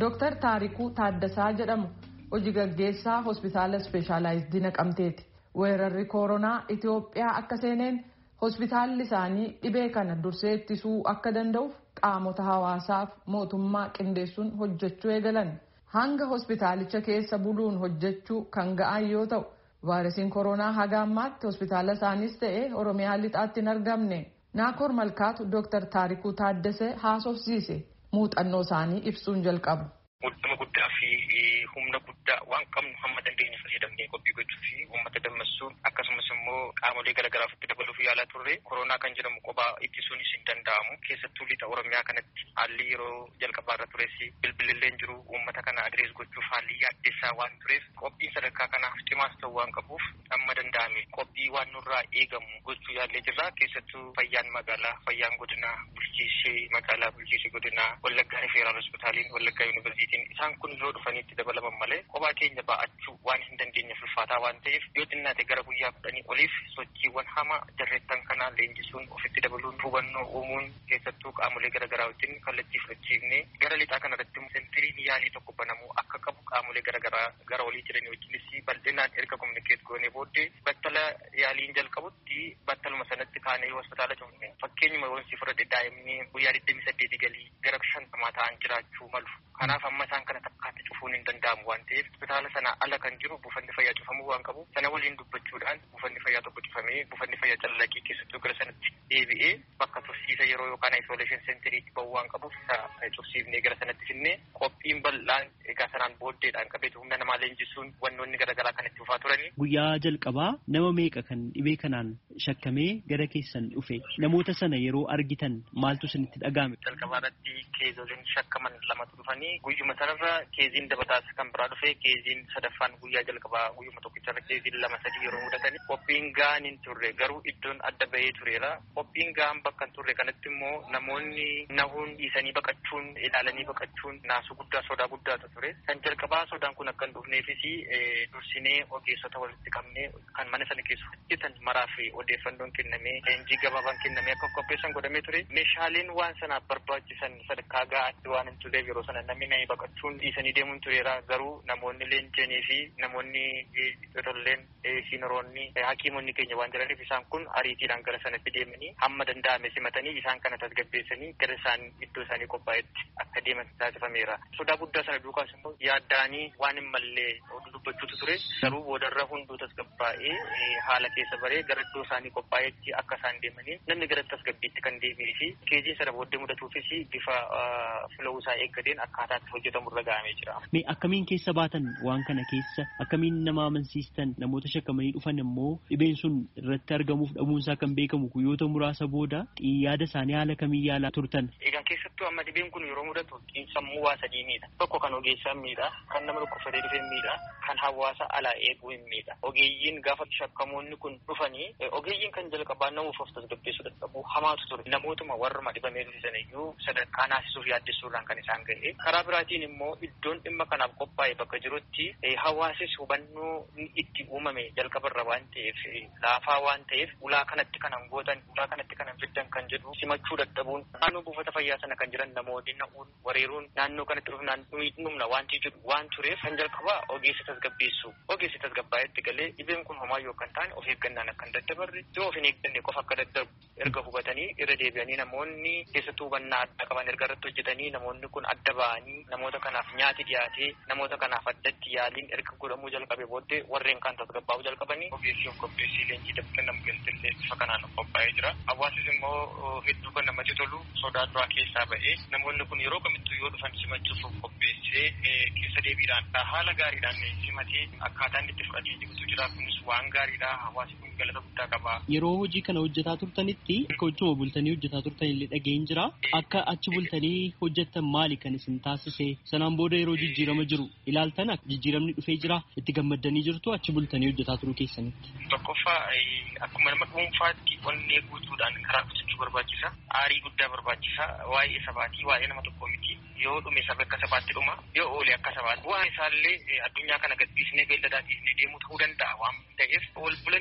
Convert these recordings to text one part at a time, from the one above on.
Dr. Taarikuu Taaddasaa jedhamu hojii gaggeessaa hospitaala ispeeshaalaayizidii Naqamteeti. Weerarri koronaa Itoophiyaa akka seeneen hospitaalli isaanii dhibee kana dursee ittisuu akka danda'uuf qaamota hawaasaaf mootummaa qindeessuun hojjechuu eegalan. Hanga hospitaalicha keessa buluun hojjechuu kan ga'an yoo ta'u, vaayirasiin koronaa haga ammaatti hospitaala isaaniis ta'ee Oromiyaa lixaatti hin argamne. Naakoor Malkaatu Dr. Taarikuu Taaddasee haasofsiise. Muuxannoo isaanii ibsuun jalqabu. Muddama guddaa fi humna guddaa waan qabnu hamma dandeenye fayyadamnee qophii gochuu fi uummata dammaqsuun akkasumas immoo qaamolee garaagaraaf itti dabaluuf yaalaa turre. Koronaa kan jedhamu kophaa ittisuunis hin danda'amu. Keessattuu lixa Oromiyaa kanatti haalli yeroo jalqabaarra tures bilbilillee jiru uummata kana adrees gochuuf haalli yaaddessaa waan tureef qophiin sadarkaa kanaaf cimaas ta'uu waan qabuuf amma danda'ame qophii waan nurraa eegamu gochuu yaallee jirra. Keessattuu fayyaan magaalaa, fayyaan godinaa, bulchiisee magaalaa, bulchiisee godinaa, Wallaggaa Rifeeraal Hospitaaliin, Wallaggaa Yuunivarsiitiin isaan kun yoo dhufanitti dabalaman malee kophaa keenya ba'achuu waan hin dandeenye ulfaataa waan ta'eef yoo xinnaate gara guyyaa 10 oliif sochiiwwan hama jarreettan kanaa leenjisuun ofitti dabaluun hubannoo uumuun keessattuu qaamolee garaagaraa wajjin kallattii fudhachiifnee gara lixaa kanarratti sentiriin yaalii tokko banamuu akka qabu qaamolee garaagaraa gara olii jiranii wajjinis bal'inaan erga kominikeet goonee booddee battala yaaliin jalqabutti battaluma sanatti kaanee hospitaala cufne. Fakkeenyuma yoo si fudhate daa'imni guyyaa 28 galii gara 50 ta'an jiraachuu malu. Kanaaf amma isaan kana takkaatti cufuun hin danda'amu waan ta'eef hospitaala sana ala kan jiru buufanni fayyaa cufamuu waan qabu sana waliin dubbachuudhaan buufanni fayyaa tokko cufamee buufanni fayyaa callaqii keessattuu gara sanatti deebi'ee bakka tursiisa yeroo yookaan isolation centeriitti ba'uu waan qabuuf cufsiifnee gara sanatti finnee qophiin bal'aan egaa sanaan booddeedhaan qabeetu humna namaa leenjisuun wannoonni garaagaraa kan itti dhufaa turani. Guyyaa jalqabaa nama meeqa kan dhibee kanaan shakkamee gara keessan dhufe namoota sana yeroo argitan maaltu isinitti dhaga'ame? Jalqabaarratti keezoliin shakkaman lamatu dhufanii guyyuma sanarra keeziin dabataas kan biraa dhufe keeziin sadaffaan guyyaa jalqabaa guyyuma tokkicharra keeziin 2-3 yeroo mudatanii qophiin ga'aan hin turre garuu iddoon adda bahee tureera. Qophiin ga'aan bakka hin turre kanatti immoo namoonni nahuun dhiisanii baqachuun ilaalanii baqachuun naasuu guddaa sodaa guddaatu ture. Kan jalqabaa sodaan kun akka hin dhufneefis dursinee ogeessota walitti qabnee kan mana sana keessa hojjetan maraaf odeeffannoon kennamee leenjii gabaabaan kennamee akka qopheessan godhamee ture. Meeshaaleen waan sanaaf barbaachisan sadarkaa ga'aatti waan hin turreef yeroo sana namni baqachuun dhiisanii deemuun tureera. Garuu namoonni leenjanii fi namoonni ijoolleen siiniroonni hakiimonni keenya waan jiraniif isaan kun ariitiidhaan gara sanatti deemanii hamma danda'ame simatanii isaan kana tasgabbeessanii gara isaan iddoo isaanii qophaa'etti akka deeman taasifameera. Sodaa guddaa sana duukaas immoo yaaddaanii waan hin mallee dubbachuutu ture. Garuu boodarra hunduu tasgabbaa'ee haala keessa baree gara iddoo isaanii qophaa'etti akka isaan deemanii namni gara tasgabbiitti kan deebi'ee fi keeziin sana booddee mudatuufis bifa filawuusaa eeggateen akkaataa hojjetamu irra ga'amee jira. Mee akkamiin keessa baatan waan kana keessa akkamiin nama amansiistan namoota shakkamanii dhufan immoo dhibeen sun irratti argamuuf dhabuunsaa kan beekamu guyyoota muraasa booda yaada isaanii haala kamiin yaalaa turtan? Egaa keessattuu amma dhibeen kun yeroo mudatu sammuu waa sadii miidha. Tokko kan ogeessaa miidha, kan nama dhukkubsatee dhufee miidha, kan hawaasa alaa eeguu hin miidha. Ogeeyyiin gaafa shakkamoonni kun dhufanii ogeeyyiin kan jalqabaa namuuf of tasgabbeessuu dadhabuu hamaatu ture. Namootuma warruma dhibamee dhufisan iyyuu sadarkaa naasisuuf yaaddessuurraan kan isaan ga'e. Karaa biraatiin immoo iddoon dhimma kanaaf qophaa'e bakka jirutti hawaasis hubannoo itti uumame jalqabarra waan ta'eef laafaa waan ta'eef ulaa kanatti kanan gootan ulaa kanatti kanan fiddan kan jedhu simachuu dadhabuun naannoo buufata fayyaa sana kan jiran namoonni na'uun wareeruun naannoo kanatti dhufnaan dhumna wanti jedhu waan tureef kan jalqabaa ogeessa tasgabbeessu ogeessi tasgabbaa'etti galee dhibeen kun homaa yoo kan ta'an of eeggannaan akka hin daddabarre yoo of hin eegganne qofa akka daddabu erga hubatanii irra deebi'anii namoonni keessattuu hubannaa adda qaban erga irratti hojjetanii namoonni kun adda ba'anii namoota kanaaf nyaati dhiyaatee namoota kanaaf addatti yaaliin erga godhamuu jalqabe booddee warreen kan tasgabbaa'uu jalqabanii ogeessi of qopheessii leenjii dabta nama galtillee bifa kanaan of qophaa'ee jira. Hawaasis immoo hedduu kan namatti tolu sodaa duraa keessaa ba'ee namoonni kun yeroo kamittuu yoo dhufan simachuuf of qopheessee keessa deebiidhaan haala gaariidhaan simatee akkaataan itti fudhatee jirutu jira. Kunis waan gaariidha. Hawaasi kun galata guddaa qaba. Yeroo hojii kana hojjetaa turtanitti akka hojii bultanii hojjetaa turtan illee dhageen jira. Akka achi bultanii hojjettan maali kan isin taasise? Sanaan booda yeroo jijjiirama jiru ilaaltan jijjiiramni dhufee jira itti gammaddanii jirtu achi bultanii hojjetaa turuu keessanitti. Tokkoffaa akkuma nama dhuunfaatti onnee guutuudhaan karaa hojjechuu barbaachisa. Aarii guddaa barbaachisa. Waa'ee sabaatii waa'ee nama tokkoo miti. Yoo dhume saba akka sabaatti dhuma yoo oole akka sabaatti waan isaallee addunyaa kana gadhiisnee beelladaa dhiisnee deemuu ta'uu danda'a waan ta'eef ol bulanii oolanii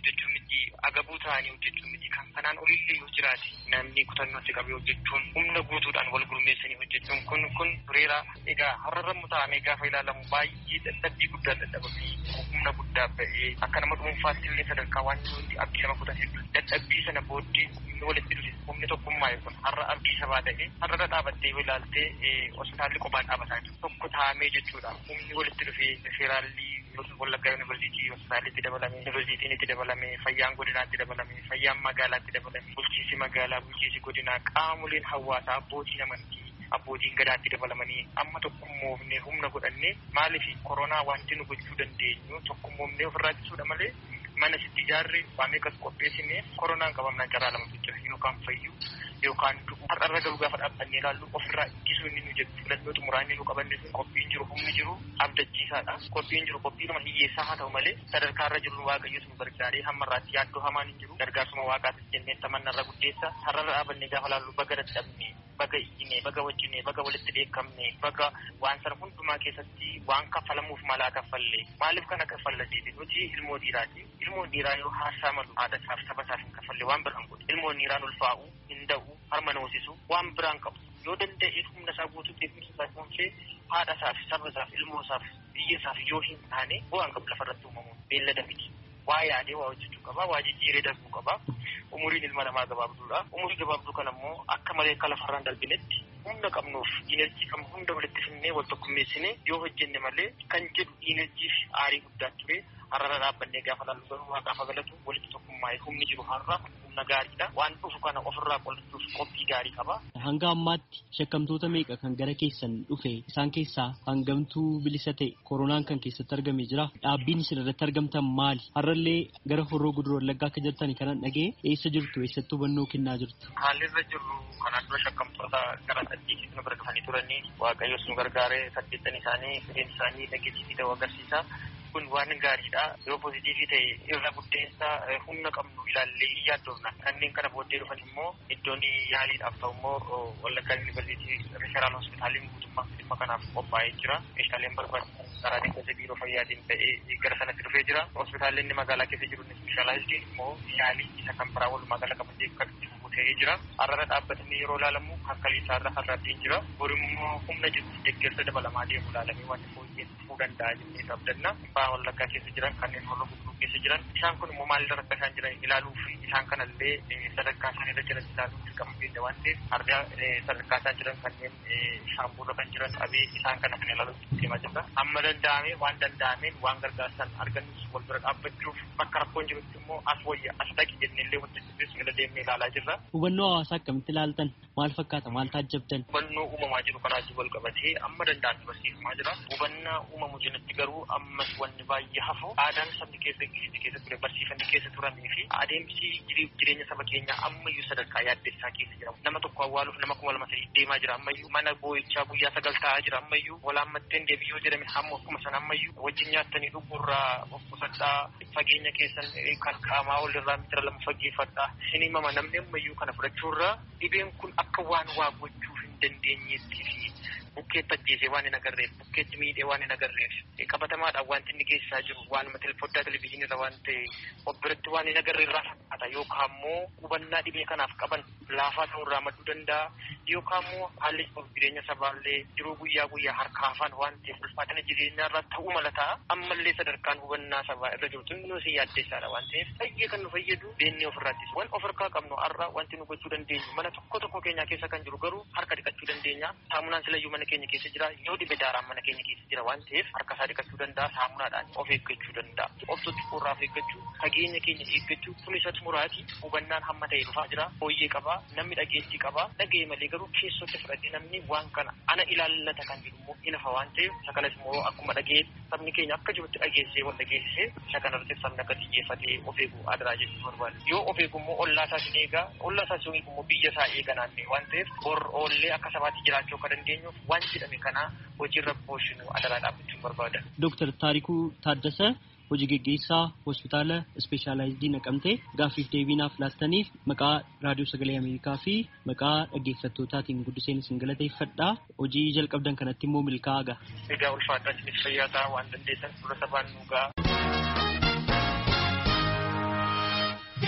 hojjechuu miti agabuu ta'anii hojjechuu miti kan kanaan olillee yoo jiraate namni kutannootti qabee hojjechuun humna guutuudhaan wal gurmeessanii hojjechuun kun tureera. Egaa har'arramuu taa'amee gaafa ilaalamu baay'ee dadhabbii guddaa dadhabamee humna guddaa ba'ee akka nama dhuunfaatti illee sadarkaa waan nuti abdii nama kutan hedduu dadhabbii sana booddee walitti dhufe humni tokkummaa kun har'a abdii sabaa ta'e har'a dhaabattee ilaaltee hospitaalli qophaan dhaabataa jiru tokko taa'amee jechuudha. Humni walitti dhufee federaalli Wallaggaa Yuunivarsiitii hospitaalitti dabalame, yuunivarsiitiin itti dabalame, fayyaan godinaatti dabalame, fayyaan magaalaatti dabalame, bulchiinsi magaalaa, bulchiinsi godinaa, qaamoleen hawaasaa, abbootiin amantii, abbootiin gadaatti dabalamanii amma tokkummoofnee humna godhannee maaliif koronaa wanti nu gochuu dandeenyu tokkummoofnee ofirraa ittisuudha malee mana sitti ijaarre waamee kas qopheessine koronaan qabamnaan carraa lamatu jira yookaan fayyu yookaan har'arra garuu gaafa dhaabbannee ilaallu ofirraa ittisuu inni nu jedhu filannoo xumuraanii nu qabanne sun qophiin jiru humni jiru abdachiisaadha. Qophiin jiru qophiinuma hiyyeessaa haa ta'u malee sadarkaarra jiru waaqayyo sun gargaaree hammarraatti yaaddoo hamaan hin jiru gargaarsuma waaqaatis jennee tamannarra guddeessa har'arra dhaabannee gaafa ilaallu baga dadhabne baga iyyine baga wajjine baga walitti dheekkamne baga waan sana hundumaa keessatti waan kaffalamuuf malaa kaffalle maaliif kana kaffallasiiti nuti ilmoo dhiiraati. Ilmoon dhiiraa yoo haashaa malu haadha isaaf saba isaaf hin kaffalle waan biraan godhe ilmoon dhiiraan ulfaa'u hin da'u harma hoosisu waan biraan qabu yoo danda'e humna isaa guutuu deemsa isaa kunuunsee haadha isaaf saba isaaf ilmoo isaaf biyya isaaf yoo hin taane bu'aan qabu lafarratti uumamuun beellada miti. Waa yaadee waa hojjechuu qaba waa jijjiiree darbuu qaba. Umuriin ilma namaa gabaabduudha. Umurii gabaabduu kana immoo akka malee akka lafarraan darbinetti humna qabnuuf inerjii qabnu hunda walitti finnee wal tokkummeessine yoo hojjenne malee kan jedhu inerjii fi aarii guddaa ture har'arra dhaabbannee gaafa laallu garuu waaqaaf galatu walitti tokkummaa humni jiru har'a humna gaariidha. Waan dhufu kana ofirraa qolachuuf qophii gaarii qaba. Hanga ammaatti shakkamtoota meeqa kan gara keessan dhufe isaan keessaa hangamtuu bilisa ta'e koronaan kan keessatti argame jira. Dhaabbiin isin irratti argamtan maali? Har'allee gara Horroo Guduroo Wallaggaa akka jirtani kanan dhagee eessa jirtu eessatti hubannoo kennaa jirtu? Haalli irra jirru kanaan dura shakkamtoota gara saddeetitti nu bira dhufanii turanii waaqayyos nu gargaaree saddeettan isaanii firiin isaanii dhageettii ta'uu agarsiisa. Kun waan gaariidha. Yoo pozitiivii ta'e irra guddeessa humna qabnu ilaallee yaaddoofna. Kanneen kana booddee dhufan immoo iddoon yaaliidhaaf ta'u immoo Wallaggaa Yuunivarsiitii Riferaal Hospitaaliin guutummaa dhimma kanaaf qophaa'ee jira. Meeshaaleen barbaachisan karaa deeggarsa biiroo fayyaatiin ta'ee gara sanatti dhufee jira. Hospitaalonni magaalaa keessa jiru ispeeshaalaayizii immoo yaalii isa kan biraa walumaa gala qabatee kan ta'ee jira. Har'arra dhaabbatanii yeroo ilaalamu akka liisaarra har'aatiin jira. Borimmoo humna jiru deeggarsa dabalamaa deemu ilaalamee waan fooyyessuu danda'a jennee abdanna. Wallaggaa keessa jiran kanneen Horroo Guduroo keessa jiran isaan kun immoo maalirra akka isaan jiran ilaaluu fi isaan kanallee sadarkaa isaan irra jiran ilaaluun dirqama keenya waan ta'eef har'a sadarkaa isaan jiran kanneen shaambuurra kan jiran dhabee isaan kana kan ilaaluun deemaa jirra. Amma danda'amee waan danda'ameen waan gargaarsan argannus wal bira dhaabbachuuf bakka rakkoon jirutti immoo as wayya as dhaqi jennellee hojjechuufis gala deemnee ilaalaa jirra. Hubannoo hawaasaa akkamitti ilaaltan? Maal fakkaata? Maal taajjabdan? Hubannoo uumamaa jiru kanaa wajjin wal qabatee amma danda'an barsiifamaa jira. Hubannaa uumamu jalatti garuu ammas wanni baay'ee hafu aadaan sabni keessa ture barsiifamni keessa turanii fi adeemsi jireenya saba keenyaa ammayyuu sadarkaa yaaddessaa keessa jira. Nama tokko awwaaluuf nama 2,300 deemaa jira ammayyuu mana boo'ichaa guyyaa 9 ta'aa jira ammayyuu walaammatteen deebiyyoo jedhame hamma akkuma sana ammayyuu wajjin nyaattanii dhuguurraa of qusadhaa fageenya keessan kan qaamaa walirraa meetira 2 fageeffadhaa sinimama namni ammayyuu kana fudhachuurraa dhibeen kun akka waan waa gochuu hin dandeenyeetti fi bukkeetti ajjeesee waan hin agarreef bukkeetti miidhee waan hin agarreef qabatamaadhaan wanti inni geessisaa jiru waanuma foddaa televizyiinirra waan ta'e of biratti waan hin agarreerraa fakkaata yookaan immoo hubannaa dhibee kanaaf qaban laafaa ta'urraa madduu danda'a yookaan immoo haalli jireenya sabaallee jiruu guyyaa guyyaa harka afaan waan ta'eef ulfaatina jireenyaarraa ta'uu mala ta'a ammallee sadarkaan hubannaa sabaa irra jiru xinnoo si yaaddeessaadha waan ta'eef baay'ee kan nu fayyadu beennee ofirraattis waan of harkaa qabnu har'a wanti nu gochuu dandeenyu mana tokko keenyaa keessa kan jiru garuu harka dhiqachuu dandeenya saamunaan silayyuu mana keenya keessa jira yoo dhibe daaraan mana keenya keessa jira waan ta'eef harka isaa dhiqachuu danda'a saamunaadhaan of eeggachuu danda'a of tuttuqurraa of eeggachuu fageenya keenya eeggachuu kun isa xumuraati hubannaan hamma ta'e dhufaa jira hooyyee qabaa namni dhageettii qabaa dhaga'e malee garuu keessotti fudhatee namni waan kana ana ilaallata kan jedhu immoo hin hafa waan ta'eef isa kanas immoo akkuma dhaga'e sabni keenya akka jirutti dhageessee wal dhageessisee isa kanarratti sabni akka xiyyeeffatee of eeguu adaraa jechuu barbaada yoo of eegu immoo ollaa isaas hin eegaa ollaa isaas yoo eegu immoo biyya isaa eega naannee waan ta'eef bor oollee akka sabaatti jiraachuu akka dandeenyuuf waan jedhame kana hojiirra oolchinu adaraa dhaabbachuun barbaada. Dooktar Taarikuu Taaddasa hojii geggeessaa hospitaala ispeeshaalaayizii Naqamtee gaaffiif deebiinaaf laattaniif maqaa raadiyoo sagalee Ameerikaa fi maqaa dhaggeeffattootaatiin guddiseen isin galateeffadha. Hojii jalqabdan kanatti immoo milkaa'aa ga'a. Egaa ulfaataa isinis fayyaa ta'aa waan dandeessan dura sabaan nu ga'a.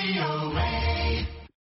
VOA.